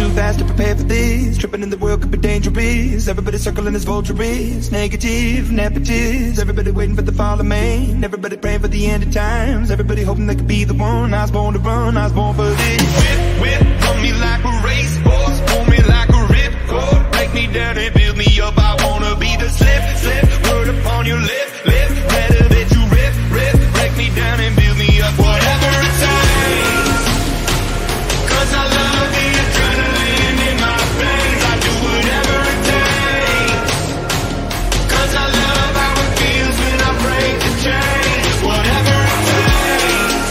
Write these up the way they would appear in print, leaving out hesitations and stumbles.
moving fast to prepare for this. Tripping in the world could be dangerous. Everybody circling as vultures. Negative, negatives. Everybody waiting for the fall of man. Everybody praying for the end of times. Everybody hoping they could be the one. I was born to run, I was born for this. Whip, run me like a racehorse. Pull me like a ripcord. Break me down and build me up. I wanna be the slip. Word upon your lip. Better that you rip. Break me down and build me up. Whatever it takes. 'Cause I love the adrenaline in my veins. I do whatever it takes. 'Cause I love how it feels when I break the chains. Whatever it takes.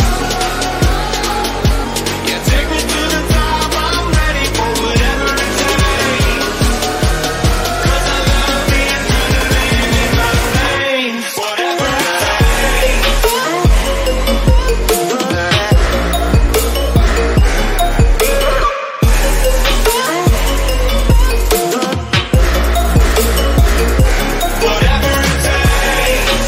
Yeah, take me to the top. I'm ready for whatever it takes. 'Cause I love the adrenaline in my veins. Whatever it takes. Whatever it takes.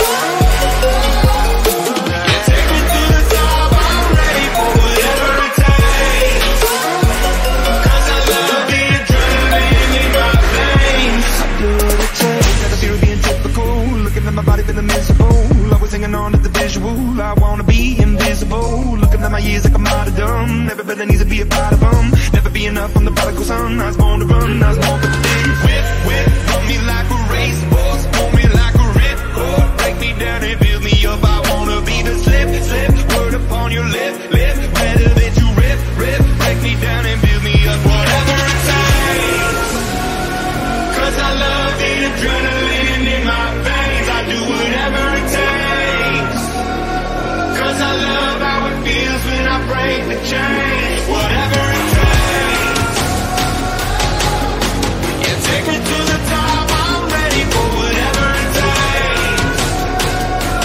Yeah, take me to the top. I'm ready for whatever it takes. 'Cause I love the adrenaline in my veins. I do what it takes. Never fear of being typical. Looking at my body feeling miserable. Always hanging on to the visual. I wanna be invisible. Looking at my years like I'm out of dumb. Everybody needs to be a part of them. Never be enough on the prodigal son. I was born to run, I was born for this. Whip, run me like a racehorse. Pull me like a ripcord. Break me down and build me up. I wanna be the slip. Word upon your lip. Better that you rip. Break me down and build me up. Whatever it takes. 'Cause I love the adrenaline in my veins. I do whatever it takes. 'Cause I love how it feels when I break the chains. Whatever it takes. Yeah, take me to the top. I'm ready for whatever it takes.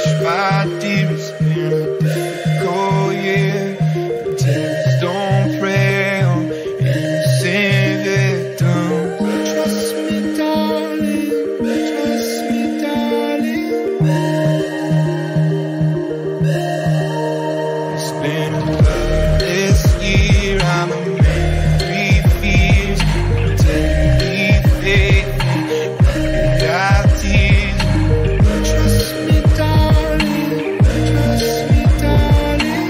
my dear, it's been a difficult year. The tears don't pray on innocent victims. Trust me, darling. Trust me, darling. It's been a bloodless year. I'm a man with fears. Take me faith. Got tears. Trust me, darling. Trust me, darling.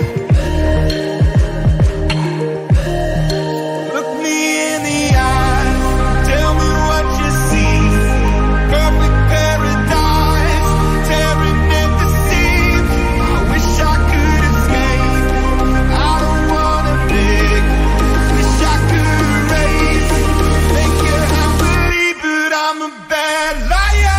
Look me in the eye. Tell me what you see. Perfect paradise. Tearing at the seams. I wish I could escape. I don't wanna beg. Wish I could erase. Make you happily, but I'm a bad liar.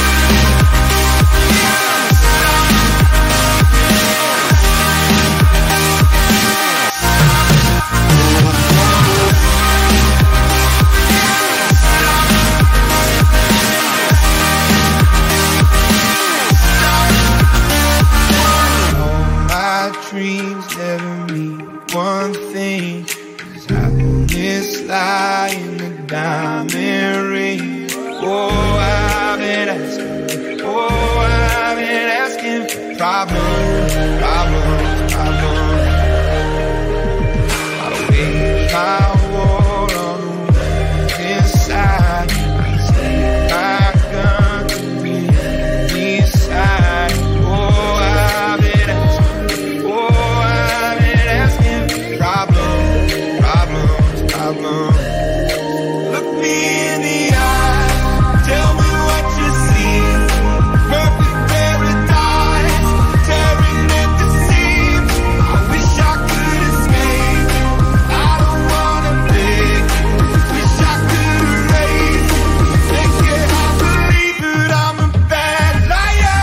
All my dreams never mean one thing. 'Cause happiness lie in the diamond ring. Oh, I've been asking. Oh, I've been asking for problems, problems, problems. I wage my war on the ones inside. I take my gun to decide. Oh, I've been asking. Oh, I've been asking for problems, problems, problems. Look me in the eye. Tell me what you see. Perfect paradise. Tearing at the seams. I wish I could escape. I don't wanna beg. Wish I could erase. Make you happily, but I'm a bad liar.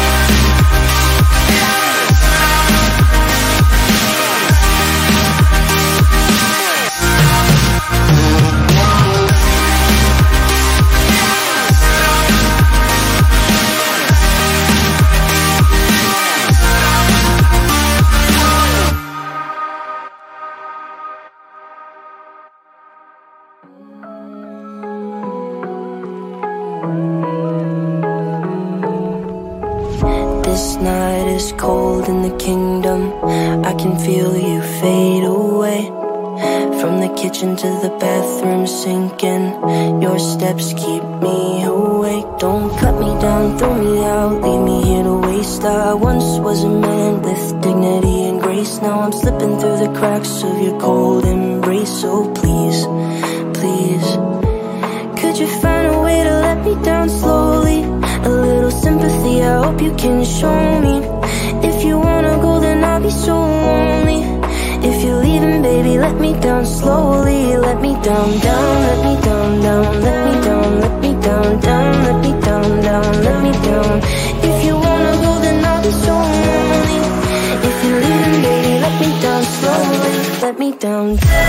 This night is cold in the kingdom. I can feel you fade away. From the kitchen to the bathroom sinking. Your steps keep me awake. Don't cut me down, throw me out, leave me here to waste. I once was a man with dignity and grace. Now I'm slipping through the cracks of your cold embrace. So please, please, could you find a way to let me down slowly? A little sympathy, I hope you can show me. If you wanna go, then I'll be so lonely. If you're leaving, baby, let me down slowly. Let me down, down, let me down, down, let me down, let me down, down, let me down, down, let me down. If you wanna go, then I'll be so lonely. If you're leaving, baby, let me down slowly. Let me down.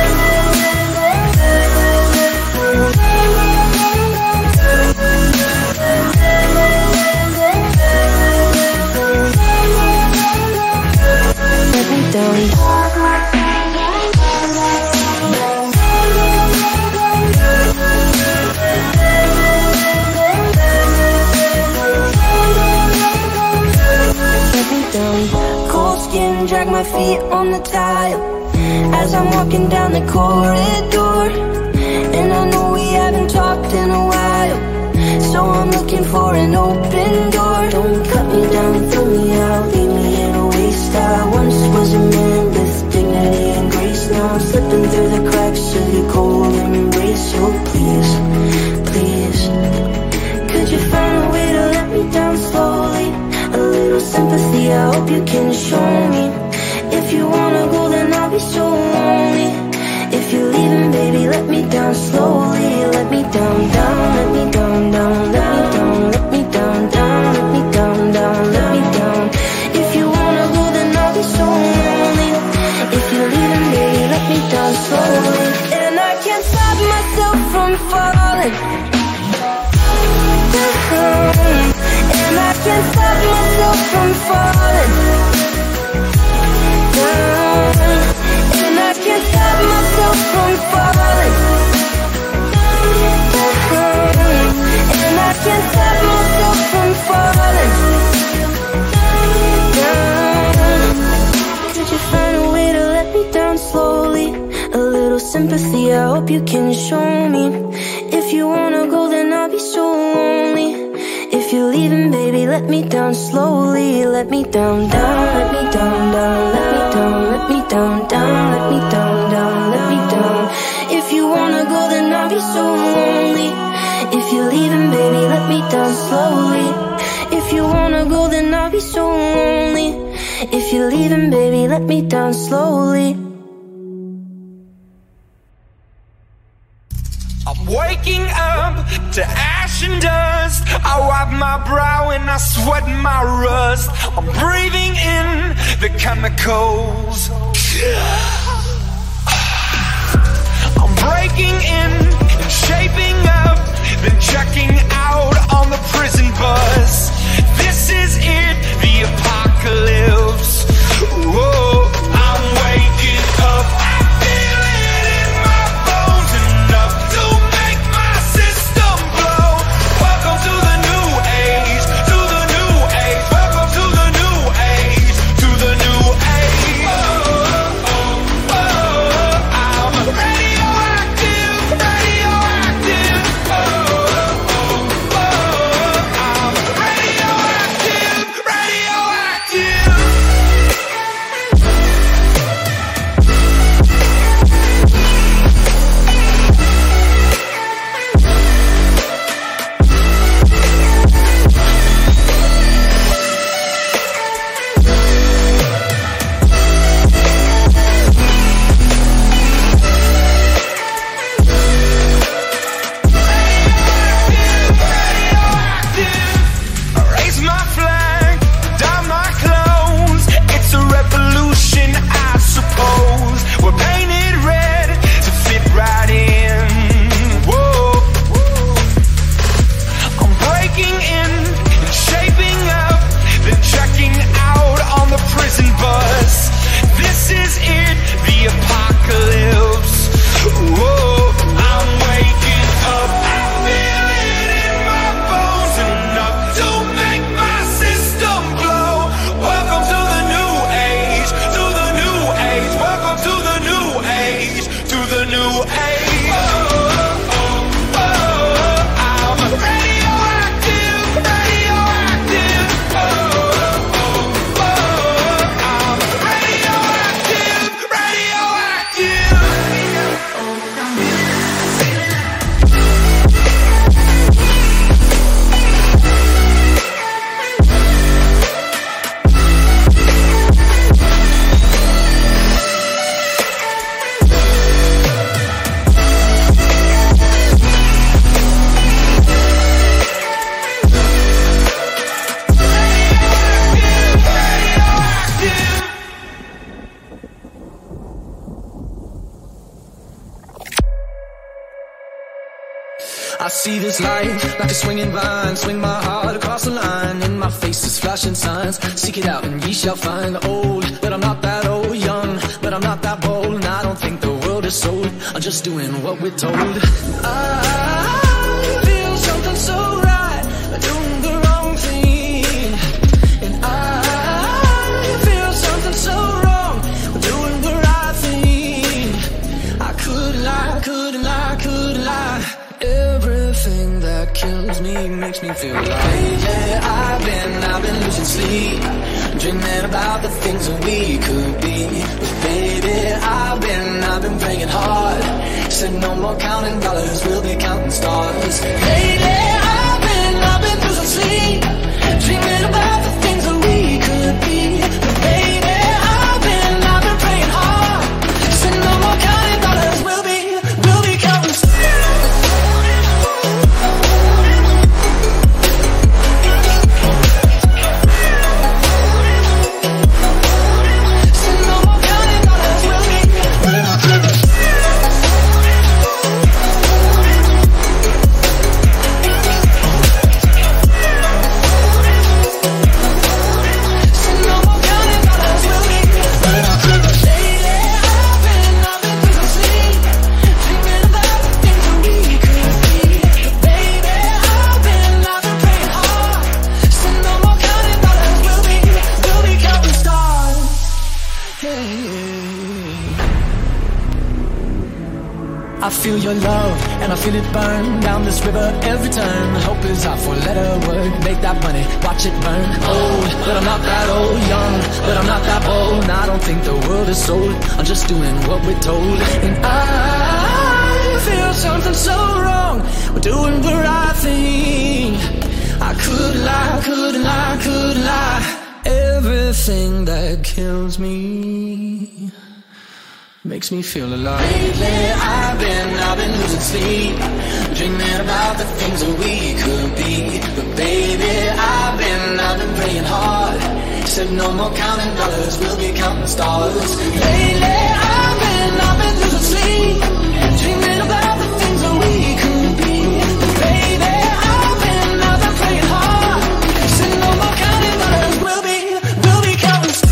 Let me down. Let me down. Cold skin, drag my feet on the tile as I'm walking down the corridor. And I know we haven't talked in a while, so I'm looking for an open door. Don't cut me down, throw me out, leave me in a waste. I once was a man with dignity and grace. Now I'm slipping through the cracks of your cold embrace. So please, please, could you find a way to let me down slowly? A little sympathy, I hope you can show me. If you wanna go, then I'll be so lonely. If you're leaving, baby, let me down slowly. Let me down, down, let me down, down, let me down, let me down, down, let me down, down, let me down. If you wanna go, then I'll be so lonely. If you're leaving, baby, let me down slowly. And I can't stop myself from falling. And I can't stop myself from hope you can show me. If you wanna go, then I'll be so lonely. If you're leaving, baby, let me down slowly. Let me down, down, let me down, down, let me down, let me down, down, let me down, down, let me down. If you wanna go, then I'll be so lonely. If you're leaving, baby, let me down slowly. If you wanna go, then I'll be so lonely. If you're leaving, baby, let me down slowly. I'm waking up to ash and dust. I wipe my brow and I sweat my rust. I'm breathing in the chemicals. I'm breaking in and shaping up, then checking out on the prison bus. This is it, the apocalypse. Whoa, I'm waking up. I feel it in my bones, enough to make my system blow. Welcome to the new age, to the new age. Welcome to the new age, to the new age. Oh, oh, oh, I'm radioactive, radioactive. Oh, oh, oh, I'm radioactive, radioactive. Raise my flag, dye my clothes. It's a revolution, I suppose. We're painted red to fit right in. Whoa. I'm breaking in and shaping up, then checking out on the prison bus. This is it, the apocalypse. Whoa, I'm waking up. I feel it in my bones, enough to make my system blow. Welcome to the new age, to the new age. Welcome to the new age, to the new age. Oh, oh, oh, I'm radioactive, radioactive. Oh, oh, oh, I'm radioactive, radioactive. I see this light like a swinging vine. Swing my heart across the line. In my face is flashing signs. Seek it out and ye shall find. Old, but I'm not that old. Young, but I'm not that bold. And I don't think the world is sold. I'm just doing what we're told. I feel something so right, doing the wrong thing. And I feel something so wrong, doing the right thing. I couldn't lie, couldn't lie, couldn't lie. Everything that kills me makes me feel like I've been losing sleep, dreaming about the things that we could be. But baby, I've been praying hard. Said no more counting dollars, we'll be counting stars. Baby, I've been losing sleep, dreaming about the things that we could be. But baby, I've been praying hard. Said no more counting dollars, we'll be counting stars. I feel your love, and I feel it burn down this river every turn. Hope is our four-letter word. Make that money, watch it burn. Old, but I'm not that old. Young, but I'm not that bold. And I don't think the world is sold. I'm just doing what we're told. And I feel something so wrong. We're doing the right thing. I could lie, could lie, could lie. Everything that kills me makes me feel alive. Lately I've been losing sleep, dreaming about the things that we could be. But baby, I've been praying hard. Said no more counting dollars, we'll be counting stars. Lately I've been losing sleep, dreaming about the things that we could be. But baby, I've been praying hard. Said no more counting dollars, we'll be counting stars.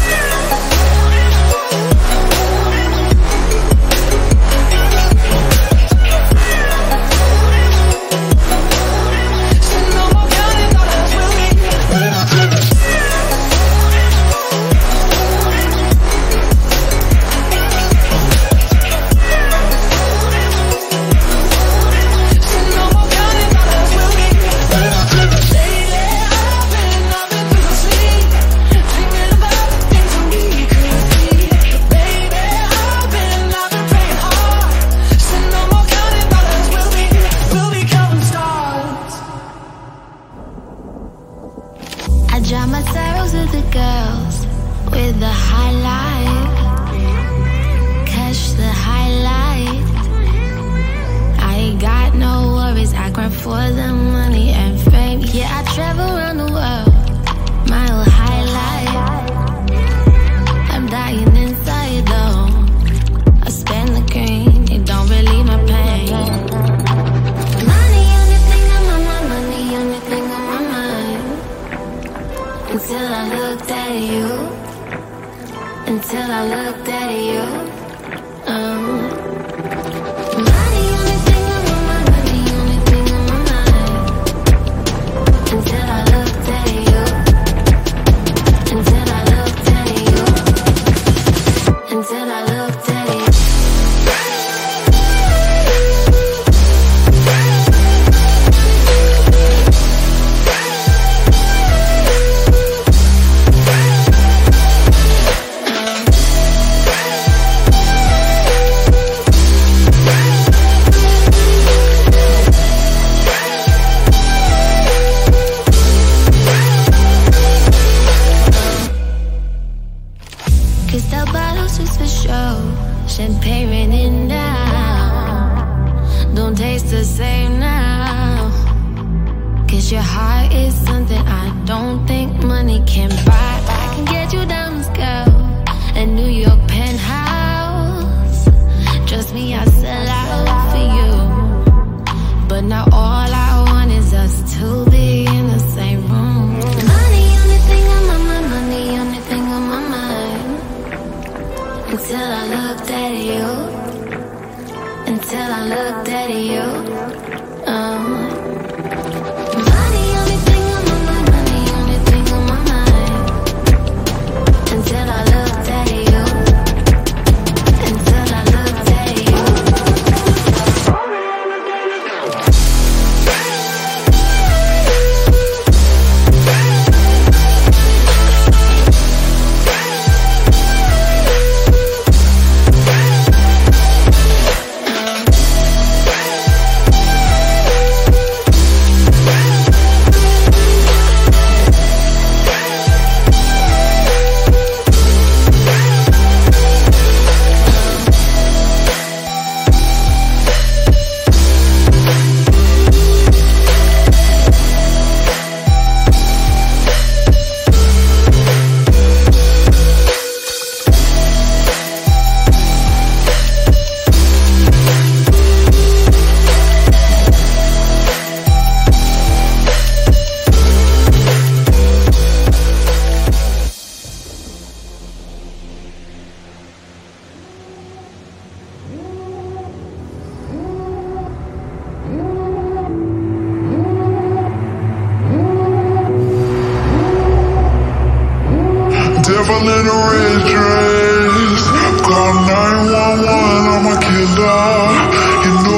Drown my sorrows with the girls with the highlight. Catch the highlight. I ain't got no worries. I grind for the money and fame. Yeah, I travel around the world. My old highlight. I'm dying inside though. I spend the green. It don't relieve my pain. Money, only thing on my mind. Money, only thing on my mind. Until I looked at you. Until I looked at you. Money, only thing on my mind. Money, only thing on my mind. Until I looked at you. Until I looked at you. Until I looked at you. Crystal bottles just for show, champagne raining down. Don't taste the same now. Cause your heart is something I don't think money can buy. I can get you diamonds, girl, a New York penthouse. Trust me, I sell out for you. But now all I want is us to be in the same room. Money, only thing on my mind. Money, only thing on my mind. Until I looked at you. Until I looked at you. Money, only thing on my mind. Money, only thing on my mind. Until I looked at you. Until I looked at you. Devil in a red dress. Call 911, I'm a killer. You know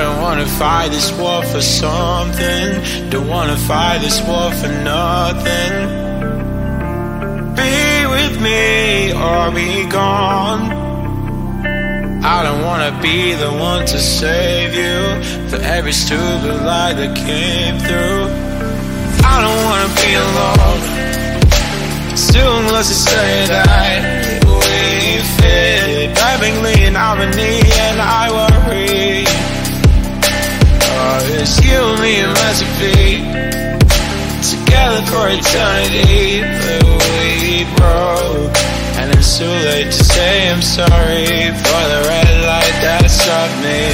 don't wanna fight this war for something. Don't wanna fight this war for nothing. Be with me or be gone. I don't wanna be the one to save you for every stupid lie that came through. I don't wanna be alone. Still, let's just say that we fit perfectly in harmony, and I worry. Oh, it's you and me and recipe together for eternity, but we broke. And it's too late to say I'm sorry for the red light that stopped me.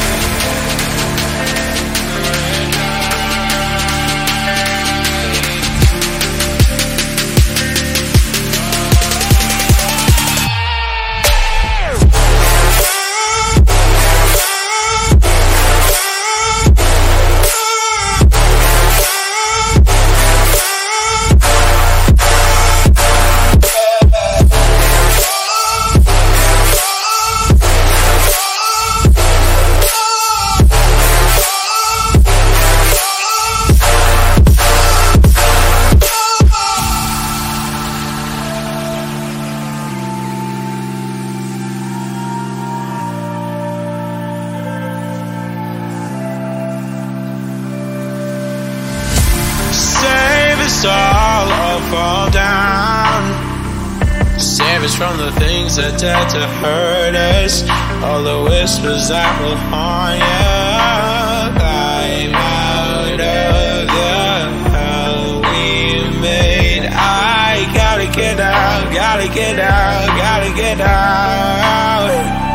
All fall down. Save us from the things that dare to hurt us, all the whispers that will haunt you. I'm out of the hell we made. I gotta get out, gotta get out, gotta get out.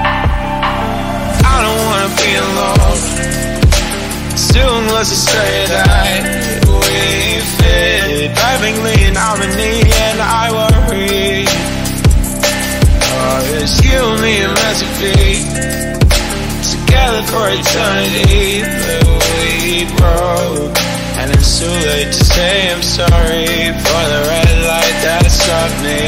I don't wanna be alone. Soon let's just say that we fit perfectly in harmony, and I worry. Oh, it's you and me and recipe together for eternity, but we broke. And it's too late to say I'm sorry for the red light that stopped me.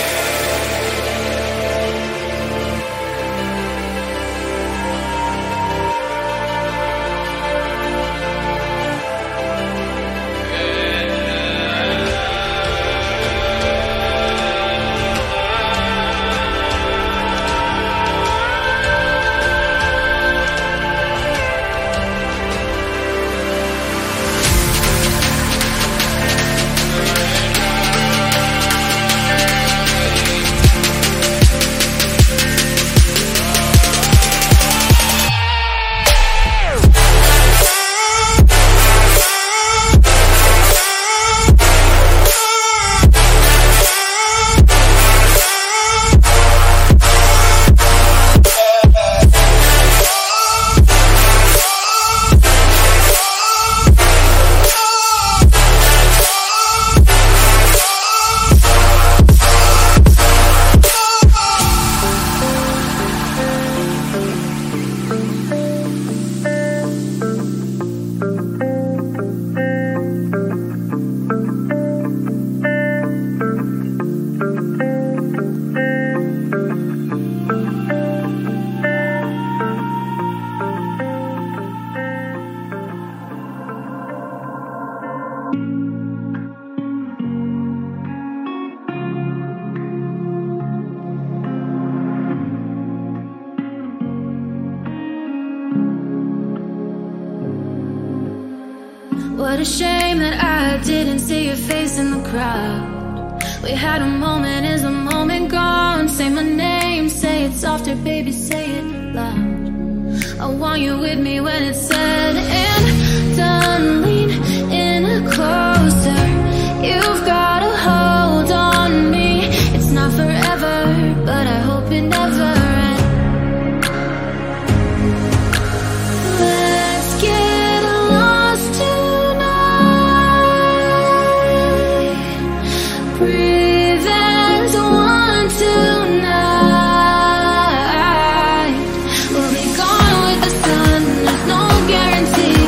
What a shame that I didn't see your face in the crowd. We had a moment, is the moment gone? Say my name, say it softer, baby, say it loud. I want you with me when it's said and done. Lean in closer, you've got a hold on me. It's not forever, but I hope it never ends. Let's get lost tonight. Breathe as one tonight. We'll be gone with the sun, there's no guarantee.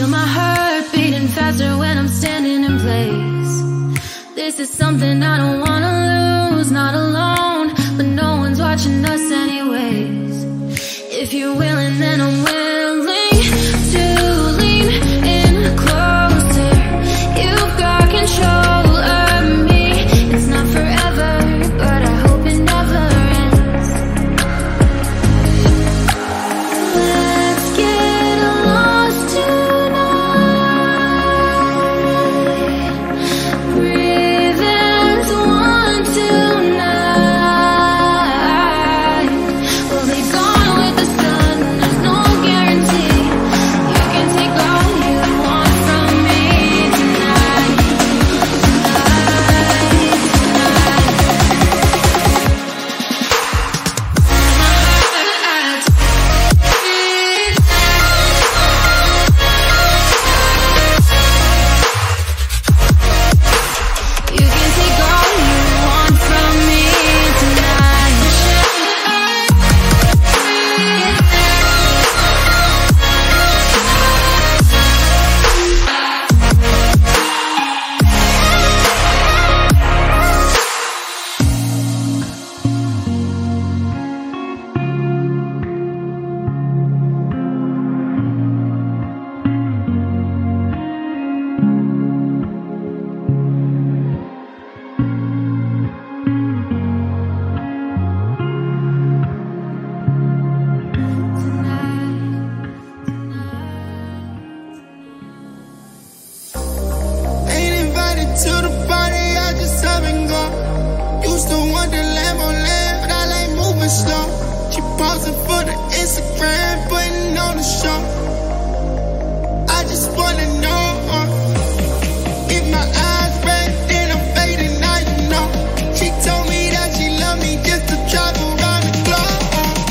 Feel my heart beating faster when I'm standing in place. This is something I don't wanna lose, not alone, but no one's watching us anyways. If you're willing, then I'm willing to lean in closer. You've got control of me. It's not forever, but I hope it never ends. Let's get lost tonight. Breathe as one tonight. We'll be gone with the sun, there's no guarantee. You can take all you want from me tonight. You can take all you want from me tonight. Ain't invited to the party, I just haven't gone. Used to want the Lamborghini, but I like moving slow. She posing for the Instagram, putting on the show. I just wanna know if my eyes red, then I'm fading, now you know. She told me that she loved me just to travel around the globe.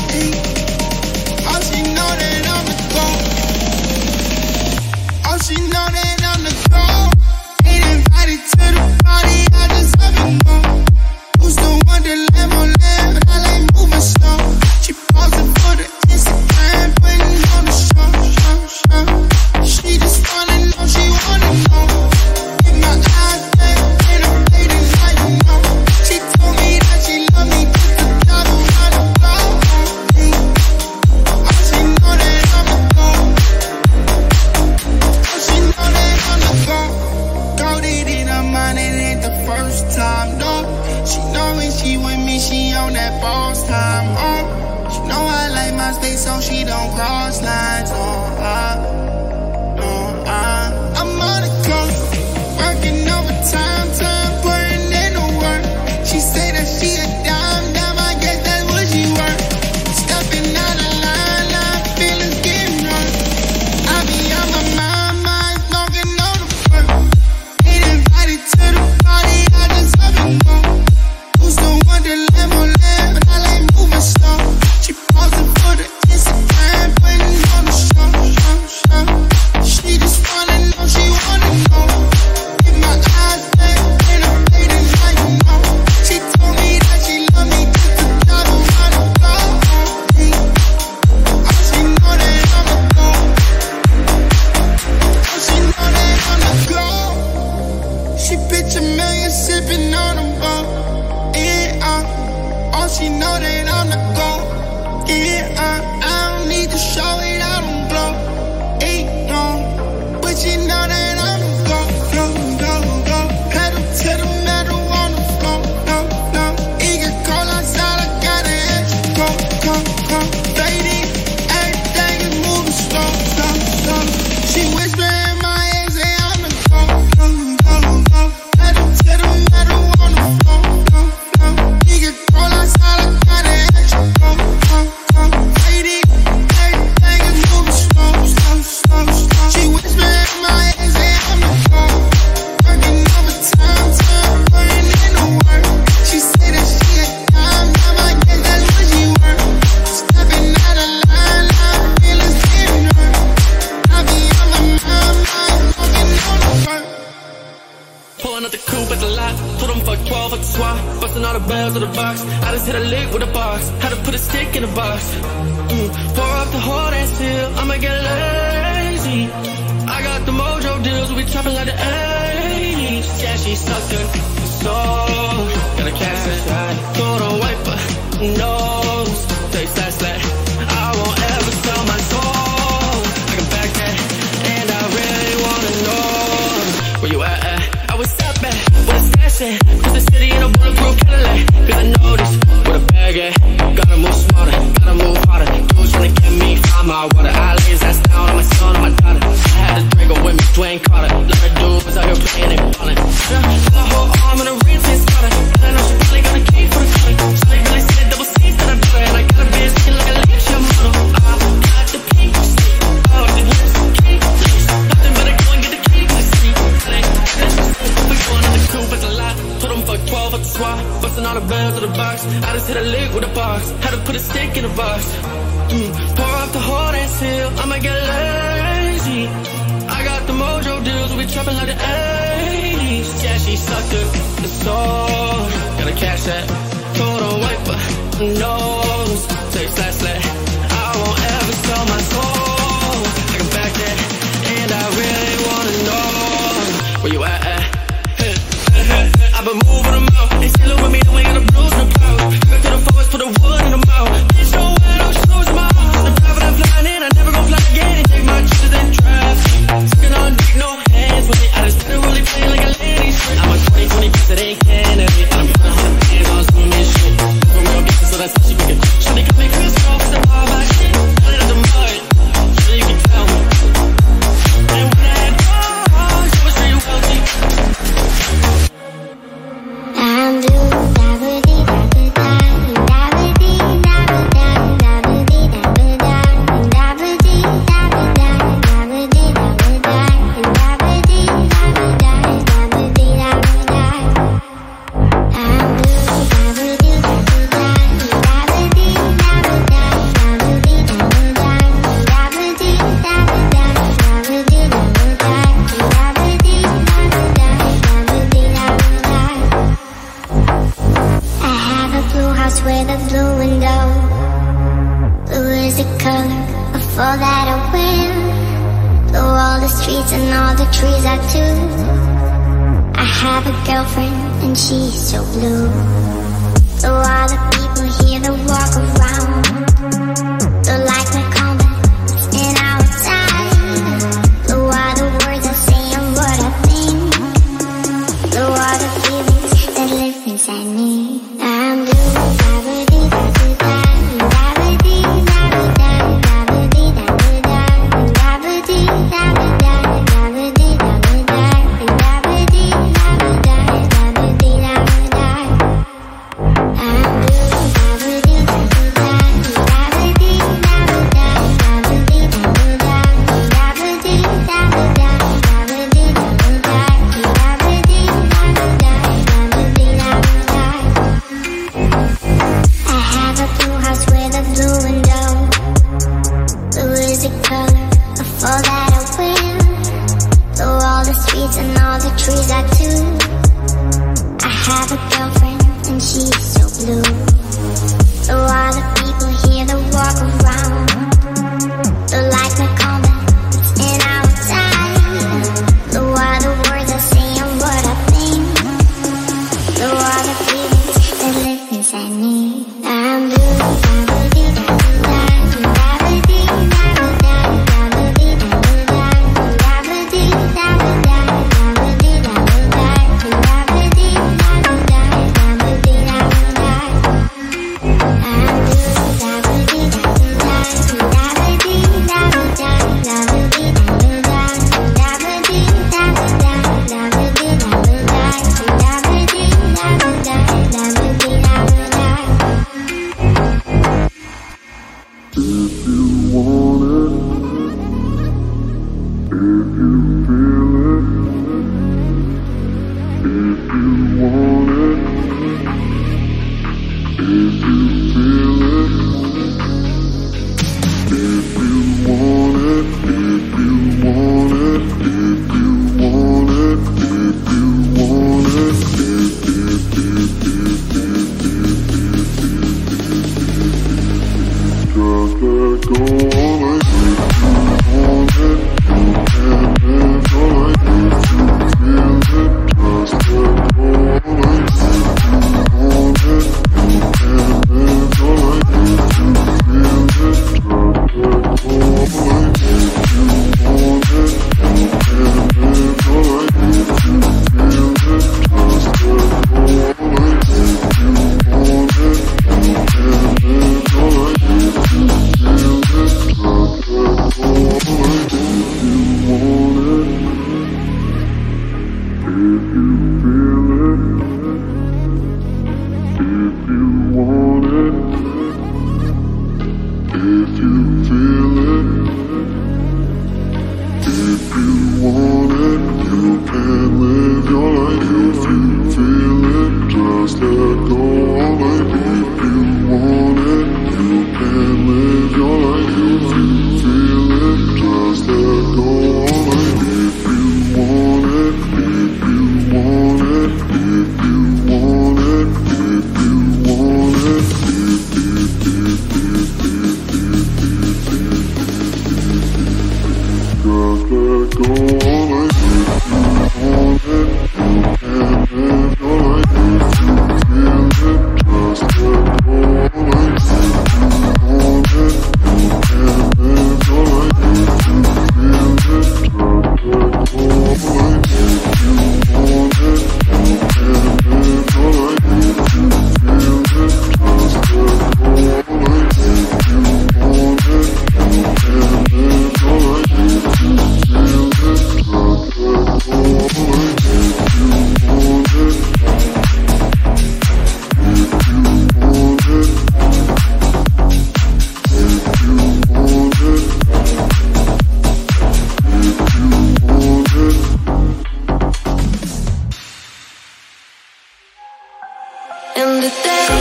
Oh, she know that I'm the goal. Oh, she know that I'm the goal. Ain't invited to the party, I just haven't gone. Used to want the Lamborghini, but I like moving slow. She posing for the Instagram, putting on the show. She just wanna know, she wanna know if my eyes red, then I'm fading, now you know. She told me that she loved me just to travel around the globe. Oh, she know that I'm the goal. Oh, she know that I'm the goal. Throw it in her mind, it ain't the first time, no. She know when she with me, she on that boss time, She know I like my space, so she don't cross lines, I'm on the coast, working overtime, putting in the work. She say that she a dime, I guess that's what she worth. Stepping out of line, feelings getting hurt. I be on my mind, smoking on the work. Ain't invited to the party, I just haven't gone. Used to want the Lamborghini, but I like moving slow. She posing for the Instagram, putting on the show. She just wanna know, she wanna know if my eyes red, then I'm fading, now you know. She told me that she loved me just to travel around the globe. Oh, she know that I'm the goal. Oh, she know that I'm the goal. She pitch a million sipping on a boat. Oh, she know that I'm the goal. I don't need to show it, I don't blow. No, but she know that I'm the goal. Go. Pedal to the metal on the floor. No. It get cold outside, I gotta extra go. Fading, everything is moving slow. She whisper in my ear, say I'm the goal. Pedal to the metal on the floor. It get cold outside, I gotta extra go. Fading, everything is moving slow. She whisper in my ear, say I'm the goal. Working overtime, putting in the work. She say that she a dime, I guess that's what she worth. Stepping out of line, feelings getting hurt. I be on my mind, smoking on the work. Pulling up the coupe at the lot, told them fuck 12 at the swap. Busting all the bells of the box, I just hit a lick with a box. Had to put a stick in a box. Pour up the whole ass hill, I'ma get lazy. I got we trapping like the 80s. Yeah, she sucked it, so gotta catch it. Throw the wiper, nose, taste that slack. I won't ever sell my soul. I can back that, and I really wanna know where you at. I was up at, what is that shit? Cause the city in a bulletproof Cadillac. Cause I know this, with a bag at. Gotta move smarter, gotta move harder. Dudes tryna get me high, my water. I lay his ass down on my son, on my daughter. I had a Draco with me, Dwayne Carter. Let her dudes out here playing and ballin'. My whole arm in a ring, face Carter. And I know she really got a key for the color. She really said double C's that I put. And I got a bitch skin like a leadership model. I got the pink slip. Oh, the lips, keep loose. Nothing better go and get the key to the street. We going in the coupe at the lot. Put them for 12 at the swap. Bustin' all the bells of the box. I just hit a lick with a box. Had to put a stick in a box. Pour up the whole ass hill. I'ma get lazy. I got the mojo deals. We trapping like the 80s. Yeah, she sucked it, so gotta catch that. Total wiper, nose, taste that slack. I won't ever sell my soul. I can back that, and I really wanna know where you at. I've been moving them out. They still with me, the way of the blues and the power. Back to the forest, put the wood in the mouth. Bitch, don't wear no shoes in my house. The private I'm flying in, I never gon' fly again. And take my chances and drive. Sucking on dick, no hands with it. I just better really play like a lady. I'm a 20 piece, it ain't Kennedy. I'm putting 100 bands on some this shit. For real gangsters, so that's how she can get. Shawty got me pissed off, it's the bar by shit. Got it out the mud, so you can tell me. And when I had dogs, I was real wealthy. I'm blue, da-ba-dee, da-ba-da, da-ba-dee, da-ba-da, da-ba-dee, da-ba-da, da-ba-dee, da-ba-da, da-ba-dee, da-ba-da, da-ba-dee, da-ba-da, da-ba-dee, da-ba-da. I'm blue, da-ba-dee, da-ba-da, da-ba-dee, da-ba-da, da-ba-dee, da-ba-da, da-ba-dee, da-ba-da, da-ba-dee, da-ba-da, da-ba-dee, da-ba-da. I have a blue house with a blue window. Blue is the color of all that I wear. Blue all the streets and all the trees I do. I have a girlfriend and she's so blue. Blue all the people here that walk around. Blue like my combat, it's in our time. Blue are the words I say and what I think. Blue are the feelings that live inside me. I'm blue, da-ba-dee, da-ba-da, da-ba-dee, da-ba-da, da-ba-dee, da-ba-da, da-ba-dee, da-ba-da, da-ba-dee, da-ba-da, da-ba-dee, da-ba-da, da-ba-dee, da-ba-da. I'm blue, da-ba-dee, da-ba-da, da-ba-dee, da-ba-da, da-ba-dee, da-ba-da, da-ba-dee, da-ba-da, da-ba-dee, I have a blue house with a blue window. Blue is the color of all that I wear. Blue all the streets and all the trees I do. I have a girlfriend and she's so blue. Blue are the people here that walk around. Blue like my combat, it's in our time. Blue are the words I say and what I think. Blue are the feelings that live inside me. I'm blue, da-ba-dee, da-ba-da, da-ba-dee, da-ba-da, da-ba-dee, da-ba-da, da-ba-dee, da-ba-da, da-ba-dee, da-ba-da, da-ba-dee, da-ba-da, da-ba-dee, da-ba-da. I'm blue, da-ba-dee, da-ba-da, da-ba-dee, da-ba-da, da-ba-dee, da-ba-da, da-ba-dee, da-ba-da, da-ba-dee, da-ba-da, da-ba-dee, da-ba-da, da-ba-dee, da-ba-da. If you want it, if you feel it, if you want it, if you feel it, if you want it, if you want it, if you want it, if you want it, just let go of it. If you want it, you can never today.